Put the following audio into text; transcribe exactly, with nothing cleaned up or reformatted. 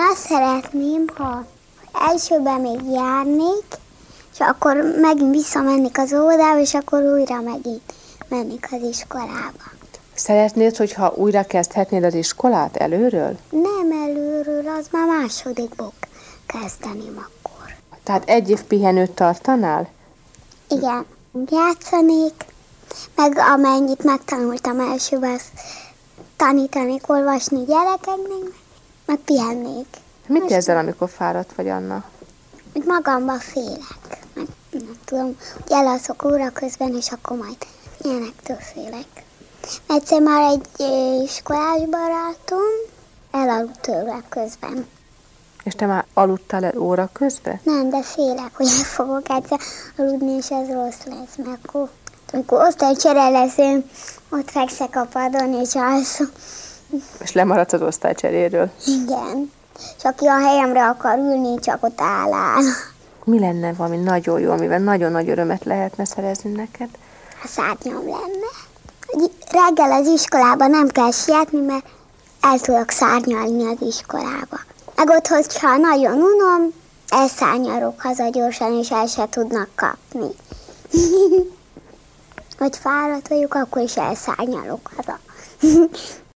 azt szeretném, ha elsőben még járnék, és akkor megint visszamennék az óvodába, és akkor újra megint mennék az iskolába. Szeretnéd, hogyha újra kezdhetnéd az iskolát előről? Nem előről, az már másodikból kezdeném akkor. Tehát egy év pihenőt tartanál? Igen, játszanék, meg amennyit megtanultam elsőben, azt tanítanék, olvasni gyerekeknek, meg pihennék. Mit Most érzel, amikor fáradt vagy, Anna? Úgy magamba félek. Meg, nem tudom, hogy elalszok óra közben, és akkor majd ilyenektől félek. Egyszer már egy ö, iskolás barátom elaludt tőle közben. És te már aludtál el óra közben? Nem, de félek, hogy el fogok egyszer aludni, és ez rossz lesz, mert akkor, amikor osztálycsere lesz, én ott fekszek a padon, és alszom. És lemaradsz az osztálycseréről? Igen. És aki a helyemre akar ülni, csak ott áll áll. Mi lenne valami nagyon jó, amivel nagyon nagy örömet lehetne szerezni neked? A szárnyam lenne. Reggel az iskolában nem kell sietni, mert el tudok szárnyalni az iskolába. Meg ott, hogyha nagyon unom, elszárnyalok haza gyorsan, és el se tudnak kapni. Hogy fáradt vagyok, akkor is elszárnyalok haza.